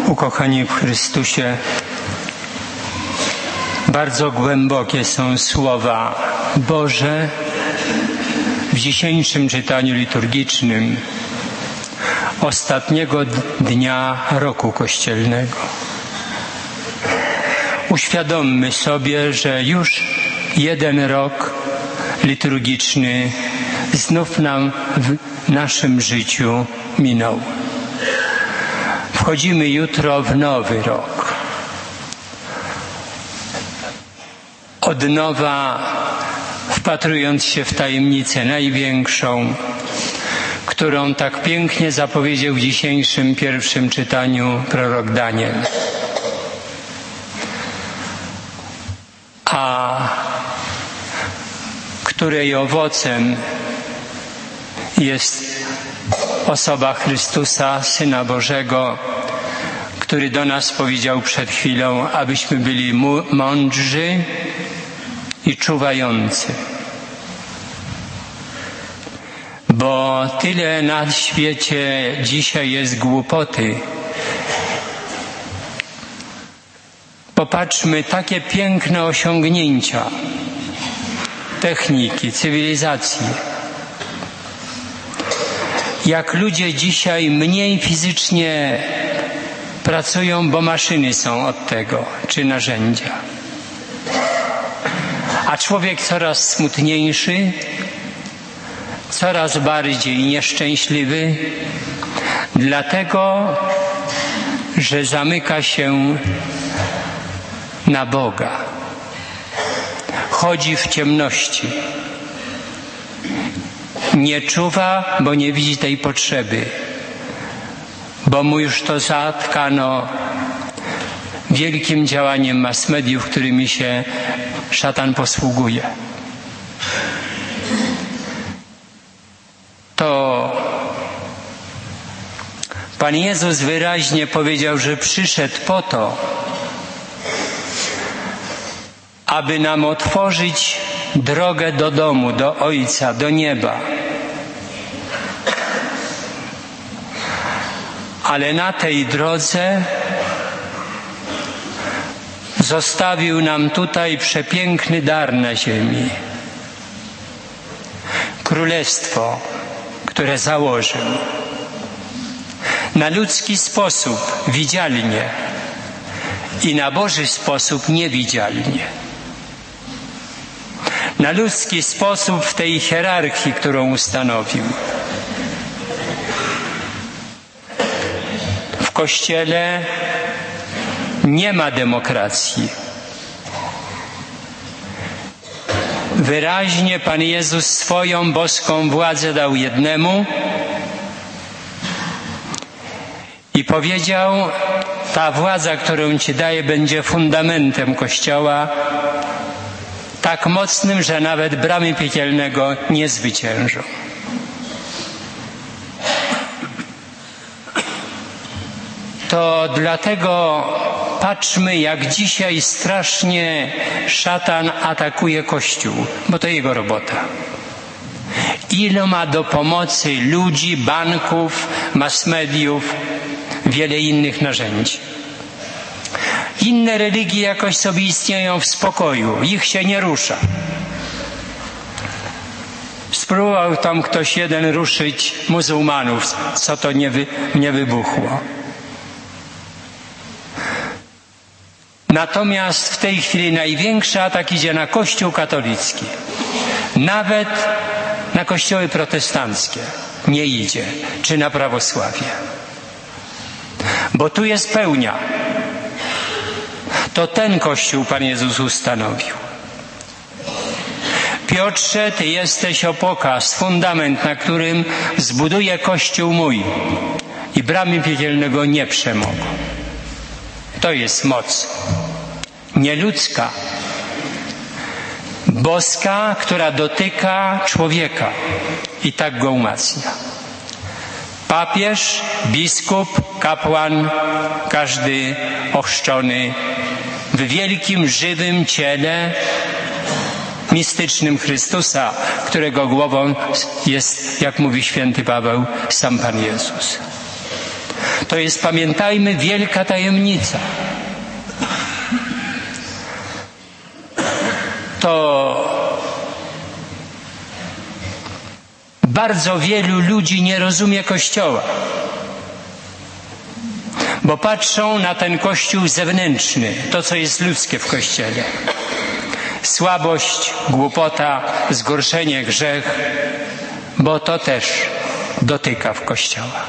Ukochani w Chrystusie, bardzo głębokie są słowa Boże w dzisiejszym czytaniu liturgicznym ostatniego dnia roku kościelnego. Uświadommy sobie, że już jeden rok liturgiczny znów nam w naszym życiu minął. Wchodzimy jutro w nowy rok. Od nowa wpatrując się w tajemnicę największą, którą tak pięknie zapowiedział w dzisiejszym pierwszym czytaniu prorok Daniel. A której owocem jest osoba Chrystusa, Syna Bożego, który do nas powiedział przed chwilą, abyśmy byli mądrzy i czuwający. Bo tyle na świecie dzisiaj jest głupoty. Popatrzmy, takie piękne osiągnięcia techniki, cywilizacji. Jak ludzie dzisiaj mniej fizycznie pracują, bo maszyny są od tego, czy narzędzia. A człowiek coraz smutniejszy, coraz bardziej nieszczęśliwy, dlatego, że zamyka się na Boga. Chodzi w ciemności. Nie czuwa, bo nie widzi tej potrzeby, bo mu już to zatkano wielkim działaniem mass mediów, którymi się szatan posługuje. To Pan Jezus wyraźnie powiedział, że przyszedł po to, aby nam otworzyć drogę do domu, do Ojca, do nieba. Ale na tej drodze zostawił nam tutaj przepiękny dar na ziemi. Królestwo, które założył. Na ludzki sposób widzialnie i na Boży sposób niewidzialnie. Na ludzki sposób w tej hierarchii, którą ustanowił. W Kościele nie ma demokracji. Wyraźnie Pan Jezus swoją boską władzę dał jednemu i powiedział: ta władza, którą Ci daję, będzie fundamentem Kościoła, tak mocnym, że nawet bramy piekielnego nie zwyciężą. To dlatego patrzmy, jak dzisiaj strasznie szatan atakuje Kościół, bo to jego robota. Ile ma do pomocy ludzi, banków, mass mediów, wiele innych narzędzi. Inne religie jakoś sobie istnieją w spokoju, ich się nie rusza. Spróbował tam ktoś jeden ruszyć muzułmanów, co to nie wybuchło. Natomiast w tej chwili największy atak idzie na Kościół katolicki. Nawet na kościoły protestanckie nie idzie, czy na prawosławie. Bo tu jest pełnia. To ten Kościół Pan Jezus ustanowił. Piotrze, Ty jesteś opoka, fundament, na którym zbuduję Kościół mój i bramy piekielnego nie przemogą. To jest moc. Nieludzka. Boska, która dotyka człowieka i tak go umacnia. Papież, biskup, kapłan, każdy ochrzczony w wielkim, żywym ciele mistycznym Chrystusa, którego głową jest, jak mówi święty Paweł, sam Pan Jezus. To jest, pamiętajmy, wielka tajemnica. To bardzo wielu ludzi nie rozumie Kościoła, bo patrzą na ten Kościół zewnętrzny, to co jest ludzkie w Kościele. Słabość, głupota, zgorszenie, grzech, bo to też dotyka w Kościoła.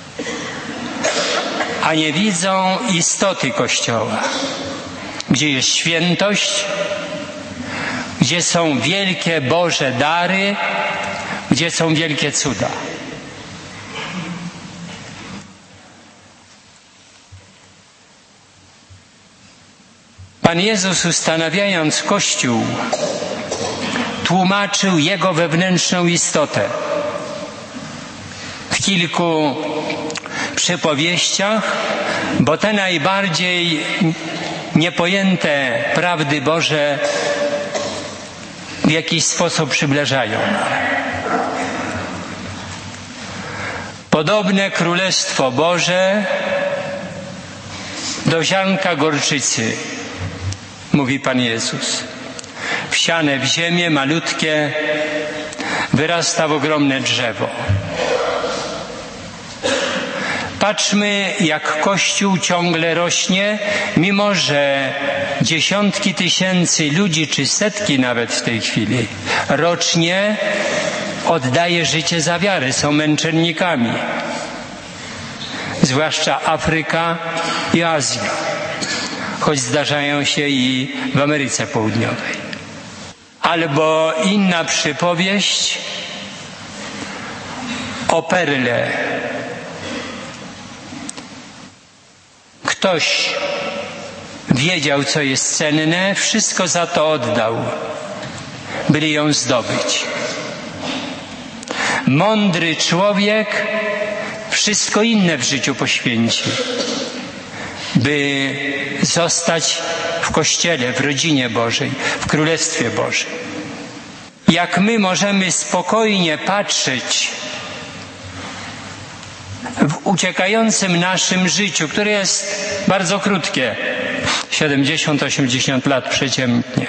A nie widzą istoty Kościoła, gdzie jest świętość, gdzie są wielkie Boże dary, gdzie są wielkie cuda. Pan Jezus, ustanawiając Kościół, tłumaczył jego wewnętrzną istotę. W kilku przypowieściach, bo te najbardziej niepojęte prawdy Boże w jakiś sposób przybliżają. Podobne Królestwo Boże do ziarnka gorczycy, mówi Pan Jezus. Wsiane w ziemię, malutkie, wyrasta w ogromne drzewo. Patrzmy, jak Kościół ciągle rośnie, mimo że dziesiątki tysięcy ludzi, czy setki nawet w tej chwili, rocznie oddaje życie za wiarę, są męczennikami. Zwłaszcza Afryka i Azja, choć zdarzają się i w Ameryce Południowej. Albo inna przypowieść o perle. Ktoś wiedział, co jest cenne, wszystko za to oddał, by ją zdobyć. Mądry człowiek wszystko inne w życiu poświęci, by zostać w Kościele, w rodzinie Bożej, w Królestwie Bożym. Jak my możemy spokojnie patrzeć w uciekającym naszym życiu, które jest bardzo krótkie, 70-80 lat przeciętnie,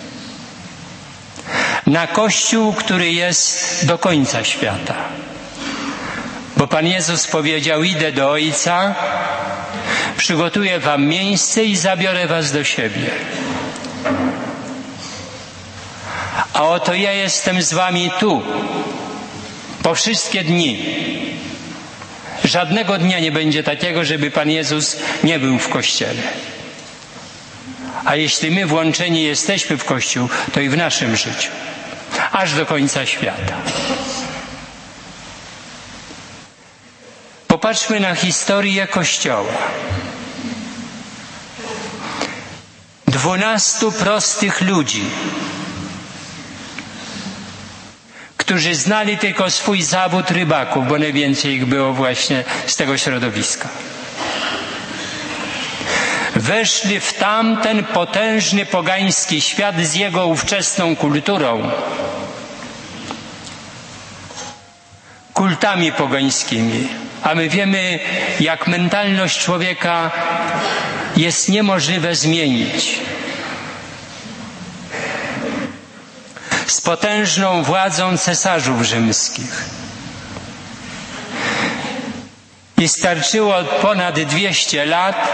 na Kościół, który jest do końca świata. Bo Pan Jezus powiedział: idę do Ojca, przygotuję wam miejsce i zabiorę was do siebie. A oto ja jestem z wami tu, po wszystkie dni. Żadnego dnia nie będzie takiego, żeby Pan Jezus nie był w Kościele. A jeśli my włączeni jesteśmy w Kościół, to i w naszym życiu, aż do końca świata. Popatrzmy na historię Kościoła. 12 prostych ludzi, którzy znali tylko swój zawód rybaków, bo najwięcej ich było właśnie z tego środowiska. Weszli w tamten potężny pogański świat z jego ówczesną kulturą, kultami pogańskimi. A my wiemy, jak mentalność człowieka jest niemożliwe zmienić. Z potężną władzą cesarzów rzymskich. I starczyło ponad 200 lat,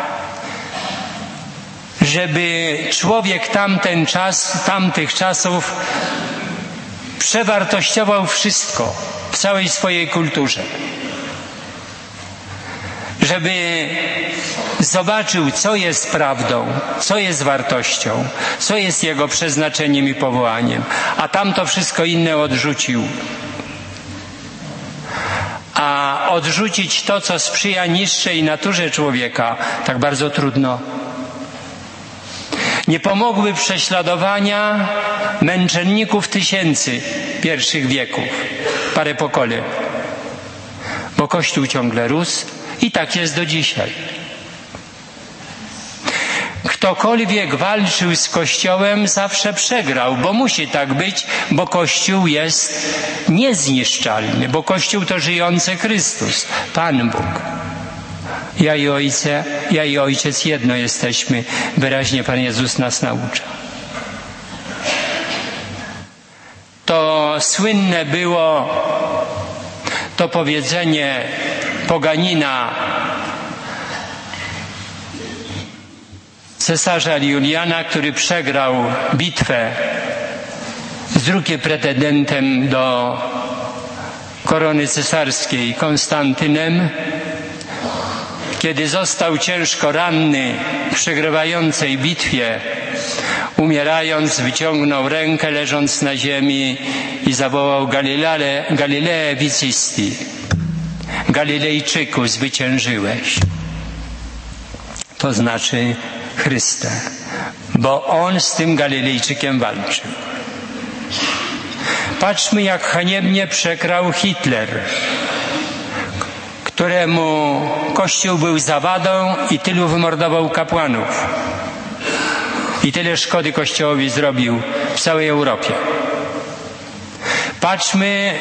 żeby człowiek tamtych czasów przewartościował wszystko w całej swojej kulturze. Żeby zobaczył, co jest prawdą, co jest wartością, co jest jego przeznaczeniem i powołaniem, a tamto wszystko inne odrzucił. A odrzucić to, co sprzyja niższej naturze człowieka, tak bardzo trudno. Nie pomogły prześladowania męczenników tysięcy pierwszych wieków, parę pokoleń, bo Kościół ciągle rósł i tak jest do dzisiaj. Ktokolwiek walczył z Kościołem, zawsze przegrał, bo musi tak być, bo Kościół jest niezniszczalny, bo Kościół to żyjący Chrystus, Pan Bóg. Ja i Ojciec jedno jesteśmy, wyraźnie Pan Jezus nas naucza. To słynne było to powiedzenie poganina cesarza Juliana, który przegrał bitwę z drugim pretendentem do korony cesarskiej, Konstantynem, kiedy został ciężko ranny w przegrywającej bitwie, umierając, wyciągnął rękę, leżąc na ziemi i zawołał: Galilei vicisti, Galilejczyku, zwyciężyłeś. To znaczy Chryste, bo On z tym Galilejczykiem walczył. Patrzmy, jak haniebnie przegrał Hitler, któremu Kościół był zawadą i tylu wymordował kapłanów. I tyle szkody Kościołowi zrobił w całej Europie. Patrzmy,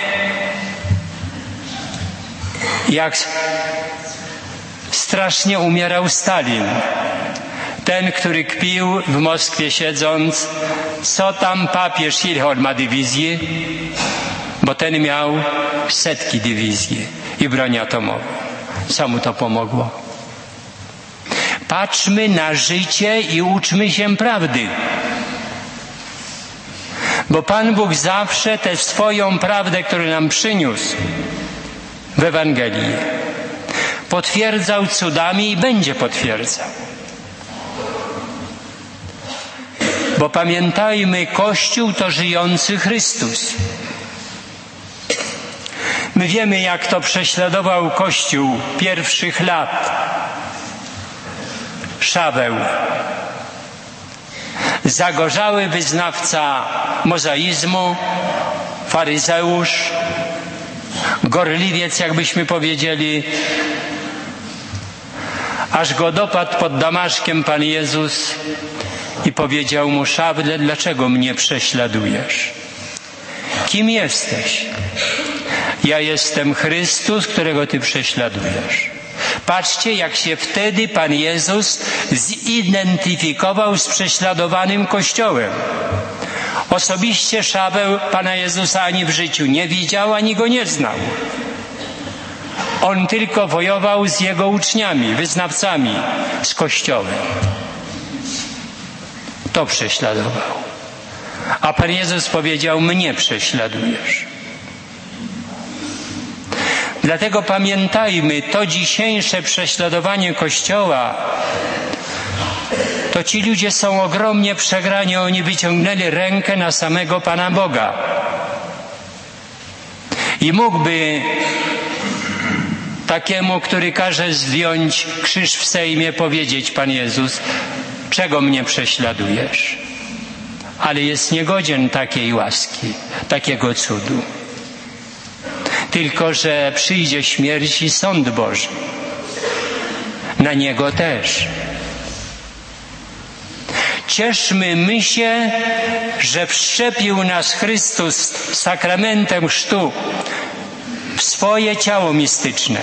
jak strasznie umierał Stalin. Ten, który kpił w Moskwie siedząc, co tam papież ile ma dywizji, bo ten miał setki dywizji i broń atomową. Co mu to pomogło? Patrzmy na życie i uczmy się prawdy. Bo Pan Bóg zawsze tę swoją prawdę, którą nam przyniósł w Ewangelii, potwierdzał cudami i będzie potwierdzał. Bo pamiętajmy, Kościół to żyjący Chrystus. My wiemy, jak to prześladował Kościół pierwszych lat Szaweł. Zagorzały wyznawca mozaizmu, faryzeusz, gorliwiec, jakbyśmy powiedzieli, aż go dopadł pod Damaszkiem Pan Jezus i powiedział mu: Szawle, dlaczego mnie prześladujesz? Kim jesteś? Ja jestem Chrystus, którego ty prześladujesz. Patrzcie, jak się wtedy Pan Jezus zidentyfikował z prześladowanym Kościołem. Osobiście Szaweł Pana Jezusa ani w życiu nie widział, ani go nie znał. On tylko wojował z jego uczniami, wyznawcami, z Kościołem. To prześladował. A Pan Jezus powiedział: mnie prześladujesz. Dlatego pamiętajmy, to dzisiejsze prześladowanie Kościoła, to ci ludzie są ogromnie przegrani. Oni wyciągnęli rękę na samego Pana Boga. I mógłby takiemu, który każe zdjąć krzyż w Sejmie, powiedzieć Pan Jezus: czego mnie prześladujesz? Ale jest niegodzien takiej łaski, takiego cudu. Tylko że przyjdzie śmierć i sąd Boży. Na Niego też. Cieszmy się, że wszczepił nas Chrystus sakramentem chrztu w swoje ciało mistyczne.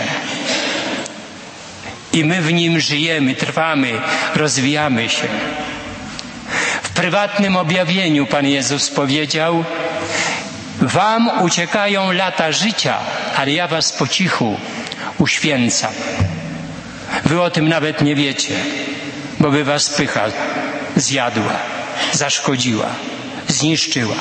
I my w nim żyjemy, trwamy, rozwijamy się. W prywatnym objawieniu Pan Jezus powiedział: wam uciekają lata życia, ale ja was po cichu uświęcam. Wy o tym nawet nie wiecie, bo by was pycha zjadła, zaszkodziła, zniszczyła.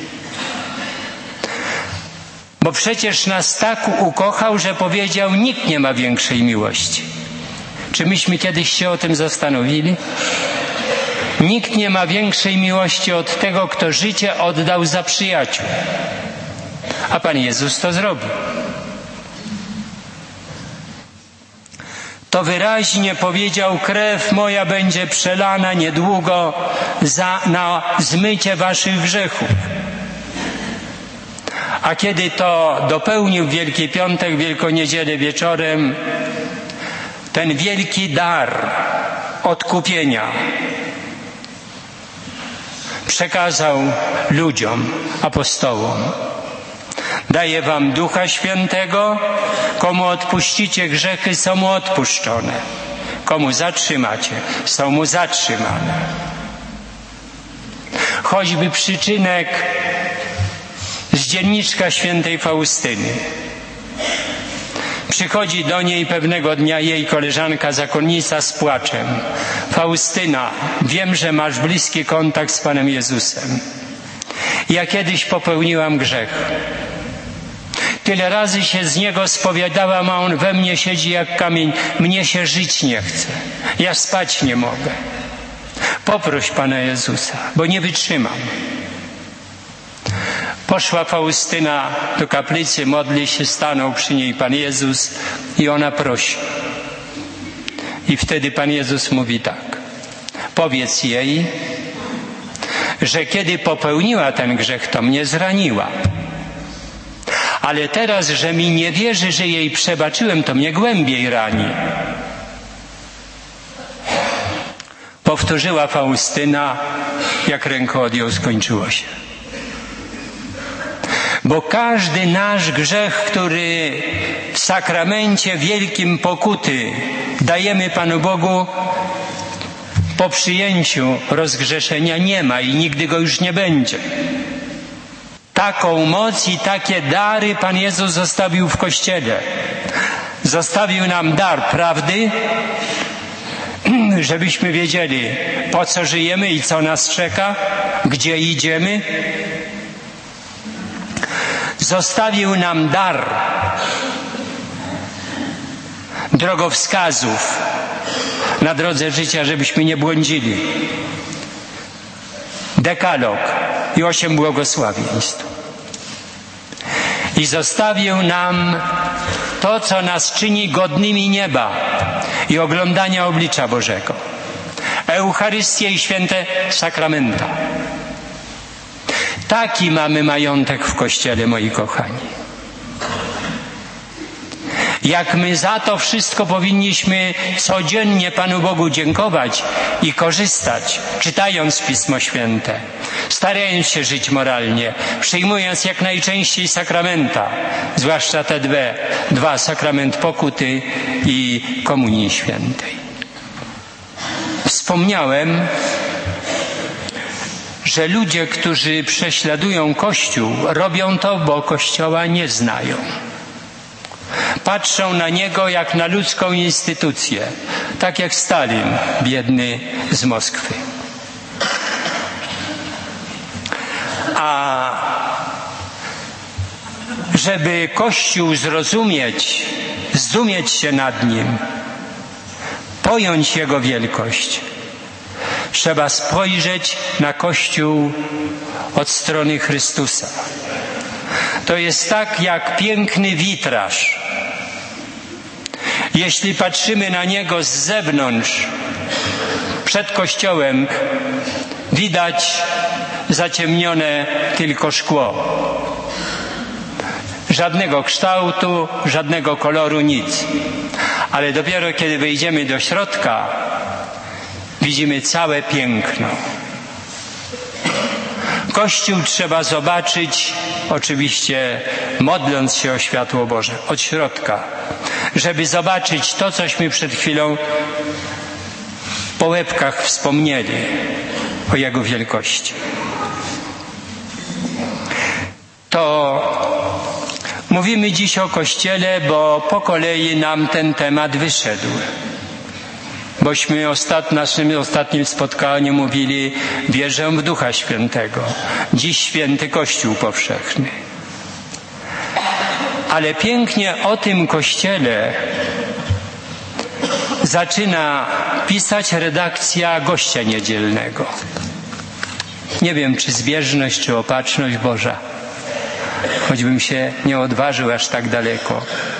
Bo przecież nas tak ukochał, że powiedział: nikt nie ma większej miłości. Czy myśmy kiedyś się o tym zastanowili? Nikt nie ma większej miłości od tego, kto życie oddał za przyjaciół. A Pan Jezus to zrobił. To wyraźnie powiedział: krew moja będzie przelana niedługo na zmycie waszych grzechów. A kiedy to dopełnił w Wielki Piątek, Wielkoniedzielę wieczorem, ten wielki dar odkupienia przekazał ludziom, apostołom. daję wam Ducha Świętego. Komu odpuścicie grzechy, są mu odpuszczone. Komu zatrzymacie, są mu zatrzymane. Choćby przyczynek z dzienniczka świętej Faustyny. Przychodzi do niej pewnego dnia jej koleżanka zakonnica z płaczem. Faustyna, wiem, że masz bliski kontakt z Panem Jezusem. Ja kiedyś popełniłam grzech. Tyle razy się z niego spowiadałam, a on we mnie siedzi jak kamień. Mnie się żyć nie chce. Ja spać nie mogę. Poproś Pana Jezusa, bo nie wytrzymam. Poszła Faustyna do kaplicy, modli się, stanął przy niej Pan Jezus i ona prosi. I wtedy Pan Jezus mówi tak. Powiedz jej, że kiedy popełniła ten grzech, to mnie zraniła. Ale teraz, że mi nie wierzy, że jej przebaczyłem, to mnie głębiej rani. Powtórzyła Faustyna, jak ręką odjął, skończyło się. Bo każdy nasz grzech, który w sakramencie wielkim pokuty dajemy Panu Bogu, po przyjęciu rozgrzeszenia nie ma i nigdy go już nie będzie. Taką moc i takie dary Pan Jezus zostawił w Kościele. Zostawił nam dar prawdy, żebyśmy wiedzieli, po co żyjemy i co nas czeka, gdzie idziemy. Zostawił nam dar drogowskazów na drodze życia, żebyśmy nie błądzili. Dekalog i 8 błogosławieństw. I zostawił nam to, co nas czyni godnymi nieba i oglądania oblicza Bożego. Eucharystię i święte sakramenta. Taki mamy majątek w Kościele, moi kochani. Jak my za to wszystko powinniśmy codziennie Panu Bogu dziękować i korzystać, czytając Pismo Święte, starając się żyć moralnie, przyjmując jak najczęściej sakramenta, zwłaszcza te dwa, sakrament pokuty i Komunii Świętej. Wspomniałem, że ludzie, którzy prześladują Kościół, robią to, bo Kościoła nie znają. Patrzą na niego jak na ludzką instytucję, tak jak Stalin, biedny z Moskwy. A żeby Kościół zrozumieć, zdumieć się nad nim, pojąć jego wielkość, trzeba spojrzeć na Kościół od strony Chrystusa. To jest tak jak piękny witraż. Jeśli patrzymy na niego z zewnątrz, przed Kościołem, widać zaciemnione tylko szkło. Żadnego kształtu, żadnego koloru, nic. Ale dopiero kiedy wejdziemy do środka, widzimy całe piękno. Kościół trzeba zobaczyć, oczywiście modląc się o światło Boże, od środka, żeby zobaczyć to, cośmy przed chwilą po łebkach wspomnieli o Jego wielkości. To mówimy dziś o Kościele, bo po kolei nam ten temat wyszedł. Bośmy na naszym ostatnim spotkaniu mówili, wierzę w Ducha Świętego. Dziś święty Kościół powszechny. Ale pięknie o tym Kościele zaczyna pisać redakcja Gościa Niedzielnego. Nie wiem, czy zbieżność, czy opatrzność Boża. Choćbym się nie odważył aż tak daleko.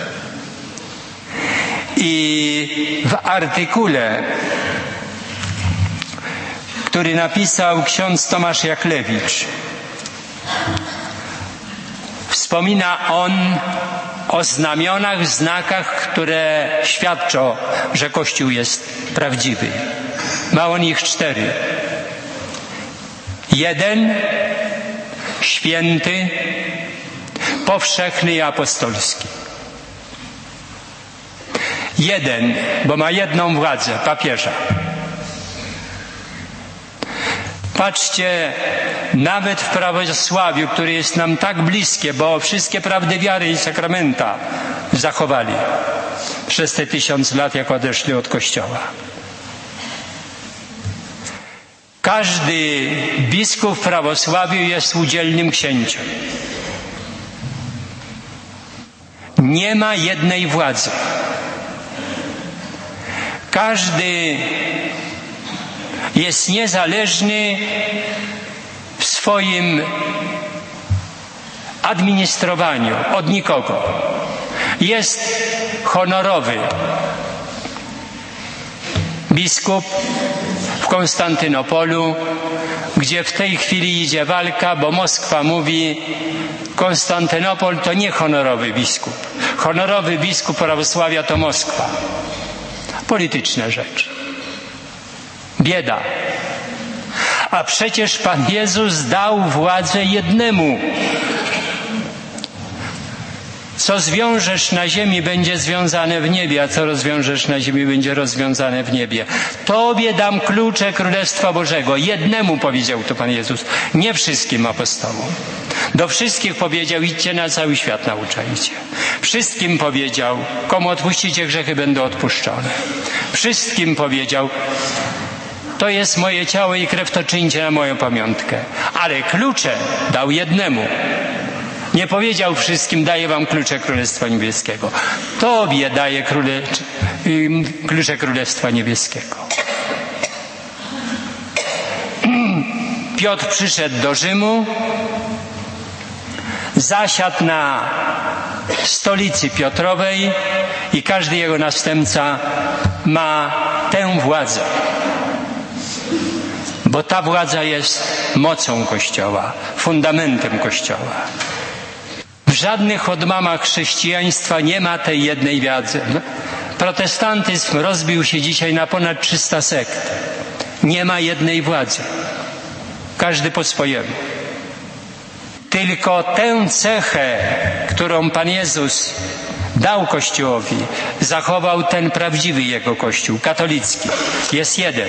I w artykule, który napisał ksiądz Tomasz Jaklewicz, wspomina on o znamionach, znakach, które świadczą, że Kościół jest prawdziwy. Ma on ich 4. 1. Święty, powszechny i apostolski. Jeden, bo ma jedną władzę, papieża. Patrzcie, nawet w prawosławiu, które jest nam tak bliskie, bo wszystkie prawdy wiary i sakramenta zachowali przez te 1000 lat, jak odeszli od Kościoła. Każdy biskup w prawosławiu jest udzielnym księciem. Nie ma jednej władzy. Każdy jest niezależny w swoim administrowaniu od nikogo. Jest honorowy. Biskup w Konstantynopolu, gdzie w tej chwili idzie walka, bo Moskwa mówi, Konstantynopol to nie honorowy biskup. Honorowy biskup prawosławia to Moskwa. Polityczna rzecz. Bieda. A przecież Pan Jezus dał władzę jednemu. Co zwiążesz na ziemi, będzie związane w niebie, a co rozwiążesz na ziemi, będzie rozwiązane w niebie. Tobie dam klucze Królestwa Bożego. Jednemu powiedział to Pan Jezus, nie wszystkim apostołom. Do wszystkich powiedział, idźcie na cały świat, nauczajcie. Wszystkim powiedział, komu odpuścicie grzechy, będą odpuszczone. Wszystkim powiedział, to jest moje ciało i krew, to czyńcie na moją pamiątkę. Ale klucze dał jednemu. Nie powiedział wszystkim, daję wam klucze Królestwa Niebieskiego. Tobie daję klucze Królestwa Niebieskiego. Piotr przyszedł do Rzymu, zasiadł na stolicy Piotrowej i każdy jego następca ma tę władzę. Bo ta władza jest mocą Kościoła, fundamentem Kościoła. W żadnych odmamach chrześcijaństwa nie ma tej jednej władzy. Protestantyzm rozbił się dzisiaj na ponad 300 sekt. Nie ma jednej władzy. Każdy po swojemu. Tylko tę cechę, którą Pan Jezus dał Kościołowi, zachował ten prawdziwy Jego Kościół, katolicki. Jest jeden.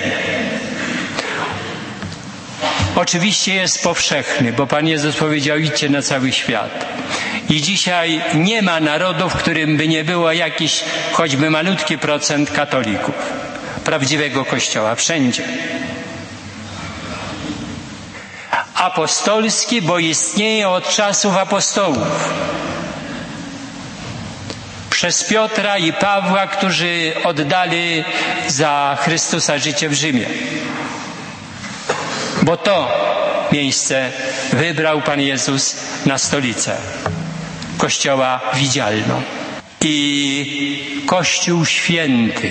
Oczywiście jest powszechny, bo Pan Jezus powiedział, idźcie na cały świat. I dzisiaj nie ma narodu, w którym by nie było jakiś, choćby malutki procent katolików. Prawdziwego Kościoła, wszędzie. Apostolski, bo istnieje od czasów apostołów. Przez Piotra i Pawła, którzy oddali za Chrystusa życie w Rzymie. Bo to miejsce wybrał Pan Jezus na stolicę Kościoła widzialną. I Kościół święty.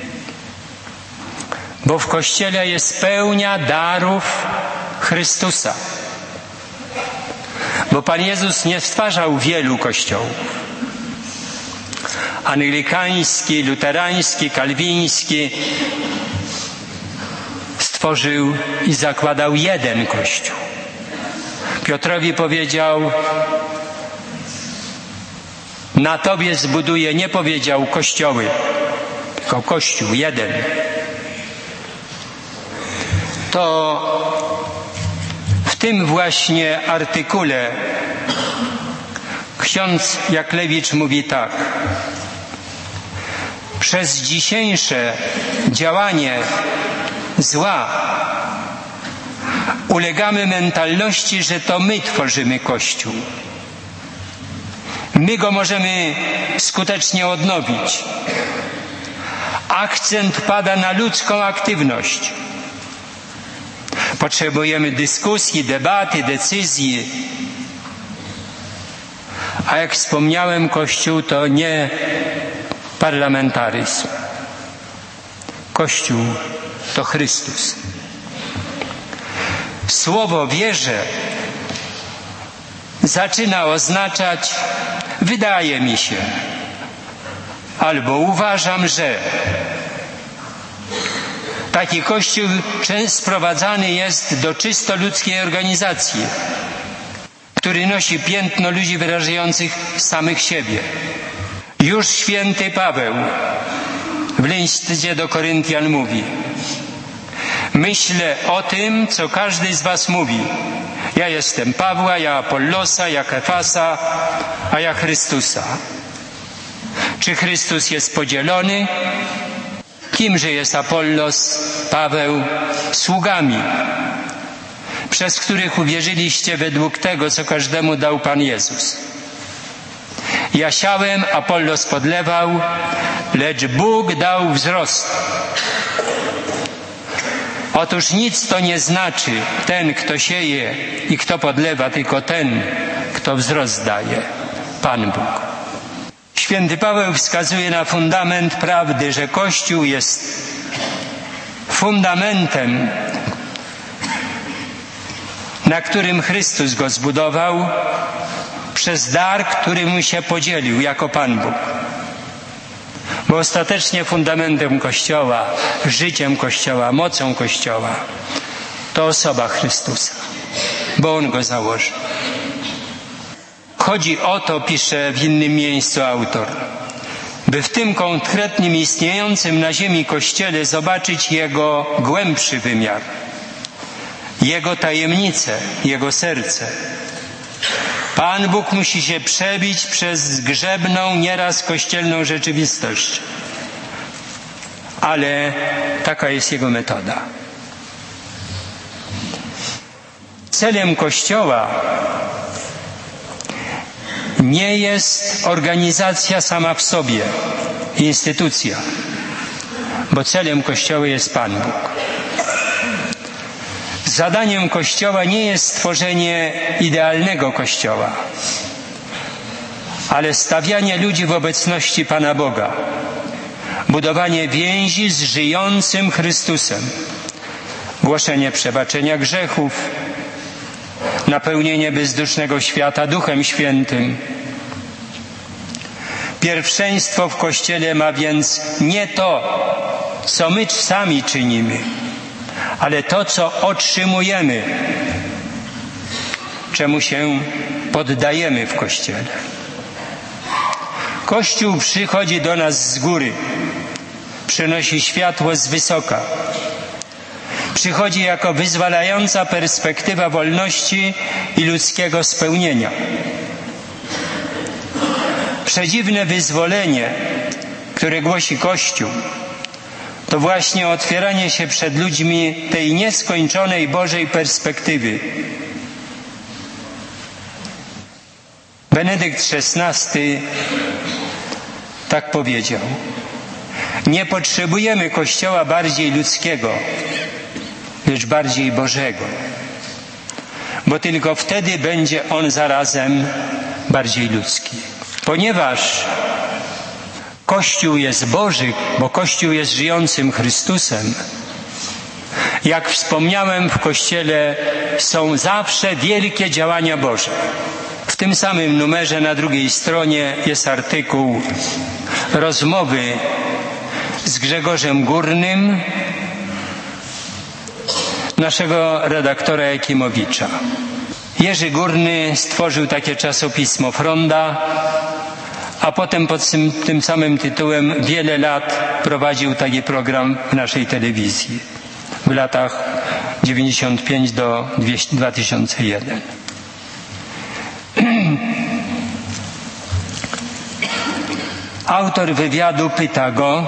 Bo w Kościele jest pełnia darów Chrystusa. Bo Pan Jezus nie stwarzał wielu kościołów. Anglikański, luterański, kalwiński. Stworzył i zakładał jeden Kościół. Piotrowi powiedział, na Tobie zbuduję, nie powiedział kościoły, tylko Kościół jeden. To w tym właśnie artykule ksiądz Jaklewicz mówi tak. Przez dzisiejsze działanie zła ulegamy mentalności, że to my tworzymy Kościół. My go możemy skutecznie odnowić. Akcent pada na ludzką aktywność. Potrzebujemy dyskusji, debaty, decyzji. A jak wspomniałem, Kościół to nie parlamentaryzm. Kościół to Chrystus. Słowo wierzę zaczyna oznaczać wydaje mi się albo uważam, że taki Kościół sprowadzany jest do czysto ludzkiej organizacji. który nosi piętno ludzi wyrażających samych siebie. Już święty Paweł w liście do Koryntian mówi: myślę o tym, co każdy z was mówi. Ja jestem Pawła, ja Apollosa, ja Kefasa, a ja Chrystusa. Czy Chrystus jest podzielony? Kimże jest Apollos, Paweł? Sługami, przez których uwierzyliście według tego, co każdemu dał Pan Jezus. Ja siałem, Apollos podlewał, lecz Bóg dał wzrost. Otóż nic to nie znaczy ten, kto sieje i kto podlewa, tylko ten, kto wzrost daje, Pan Bóg. Święty Paweł wskazuje na fundament prawdy, że Kościół jest fundamentem, na którym Chrystus go zbudował przez dar, który mu się podzielił jako Pan Bóg. Bo ostatecznie fundamentem Kościoła, życiem Kościoła, mocą Kościoła to osoba Chrystusa, bo On go założył. Chodzi o to, pisze w innym miejscu autor, by w tym konkretnym istniejącym na ziemi Kościele zobaczyć Jego głębszy wymiar, Jego tajemnicę, Jego serce. Pan Bóg musi się przebić przez zgrzebną, nieraz kościelną rzeczywistość. Ale taka jest Jego metoda. Celem Kościoła nie jest organizacja sama w sobie, instytucja, bo celem Kościoła jest Pan Bóg. Zadaniem Kościoła nie jest stworzenie idealnego Kościoła, ale stawianie ludzi w obecności Pana Boga, budowanie więzi z żyjącym Chrystusem, głoszenie przebaczenia grzechów, napełnienie bezdusznego świata Duchem Świętym. Pierwszeństwo w Kościele ma więc nie to, co my sami czynimy, ale to, co otrzymujemy, czemu się poddajemy w Kościele. Kościół przychodzi do nas z góry, przynosi światło z wysoka. Przychodzi jako wyzwalająca perspektywa wolności i ludzkiego spełnienia. Przedziwne wyzwolenie, które głosi Kościół, to właśnie otwieranie się przed ludźmi tej nieskończonej Bożej perspektywy. Benedykt XVI tak powiedział: nie potrzebujemy Kościoła bardziej ludzkiego, lecz bardziej Bożego, bo tylko wtedy będzie on zarazem bardziej ludzki. Ponieważ Kościół jest Boży, bo Kościół jest żyjącym Chrystusem, jak wspomniałem, w Kościele są zawsze wielkie działania Boże. W tym samym numerze na drugiej stronie jest artykuł rozmowy z Grzegorzem Górnym, naszego redaktora Jakimowicza. Jerzy Górny stworzył takie czasopismo Fronda, a potem pod tym samym tytułem wiele lat prowadził taki program w naszej telewizji w latach 95 do 2001. Autor wywiadu pyta go,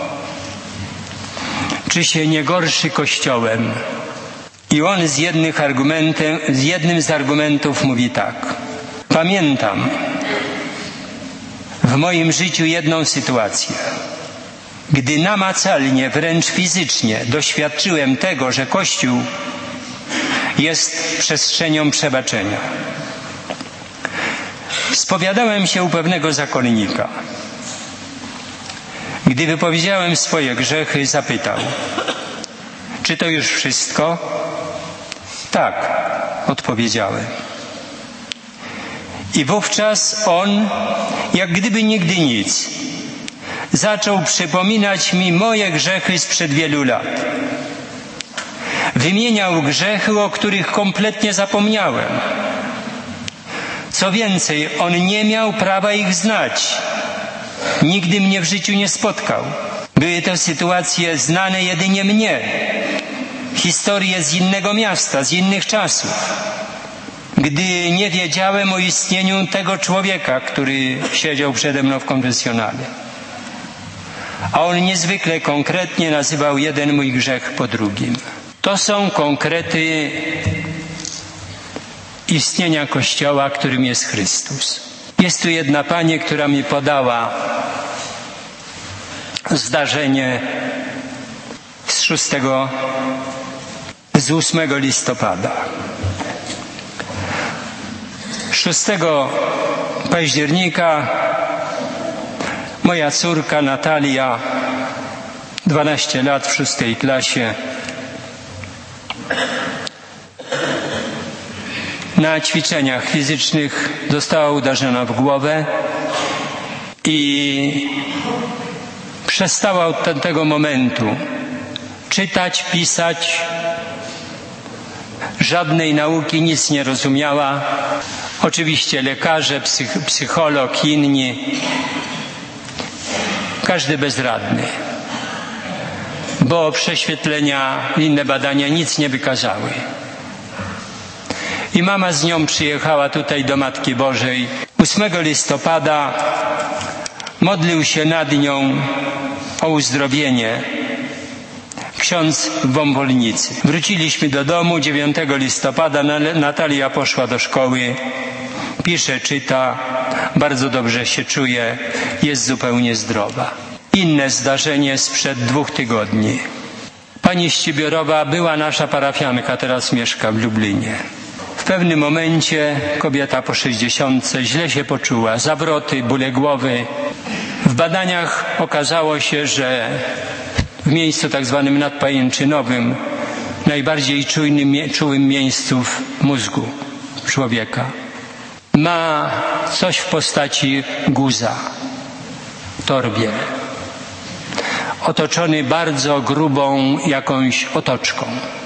czy się nie gorszy Kościołem. I on z jednym z argumentów mówi tak: pamiętam w moim życiu jedną sytuację, gdy namacalnie, wręcz fizycznie doświadczyłem tego, że Kościół jest przestrzenią przebaczenia. Spowiadałem się u pewnego zakonnika. Gdy wypowiedziałem swoje grzechy, zapytał: czy to już wszystko? Tak, odpowiedziałem. I wówczas on, jak gdyby nigdy nic, zaczął przypominać mi moje grzechy sprzed wielu lat. Wymieniał grzechy, o których kompletnie zapomniałem. Co więcej, on nie miał prawa ich znać. Nigdy mnie w życiu nie spotkał. Były to sytuacje znane jedynie mnie. Historie z innego miasta, z innych czasów. Gdy nie wiedziałem o istnieniu tego człowieka, który siedział przede mną w konfesjonale. A on niezwykle konkretnie nazywał jeden mój grzech po drugim. To są konkrety istnienia Kościoła, którym jest Chrystus. Jest tu jedna pani, która mi podała zdarzenie z 8 listopada. 6 października moja córka Natalia, 12 lat, w 6 klasie, na ćwiczeniach fizycznych została uderzona w głowę i przestała od tamtego momentu czytać, pisać, żadnej nauki, nic nie rozumiała. Oczywiście lekarze, psycholog, inni, każdy bezradny, bo prześwietlenia, inne badania nic nie wykazały. I mama z nią przyjechała tutaj do Matki Bożej. 8 listopada modlił się nad nią o uzdrowienie ksiądz w Wąwolnicy. Wróciliśmy do domu 9 listopada. Natalia poszła do szkoły. Pisze, czyta, bardzo dobrze się czuje, jest zupełnie zdrowa. Inne zdarzenie sprzed 2 tygodni. Pani Ścibiorowa była nasza parafianka, teraz mieszka w Lublinie. W pewnym momencie kobieta po 60 źle się poczuła, zawroty, bóle głowy. W badaniach okazało się, że w miejscu tak zwanym nadpajęczynowym, najbardziej czułym miejscu w mózgu człowieka, ma coś w postaci guza, torbie, otoczony bardzo grubą jakąś otoczką.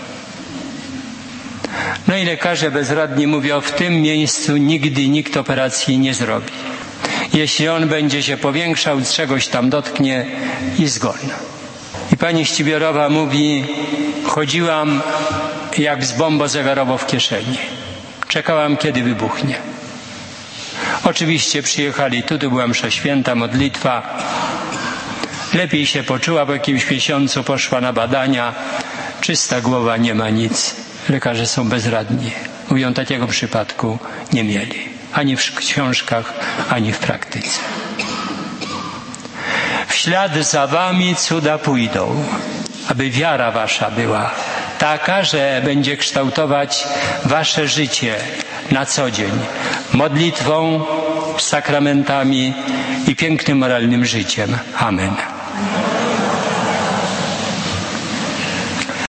No i lekarze bezradni mówią, w tym miejscu nigdy nikt operacji nie zrobi. Jeśli on będzie się powiększał, czegoś tam dotknie i zgon. I pani Ścibiorowa mówi, chodziłam jak z bombozegarowo w kieszeni. Czekałam, kiedy wybuchnie. Oczywiście przyjechali, tu była msza święta, modlitwa. Lepiej się poczuła, po jakimś miesiącu poszła na badania. Czysta głowa, nie ma nic. Lekarze są bezradni. Mówią, takiego przypadku nie mieli. Ani w książkach, ani w praktyce. W ślad za wami cuda pójdą, aby wiara wasza była taka, że będzie kształtować wasze życie na co dzień. Modlitwą, sakramentami i pięknym moralnym życiem. Amen.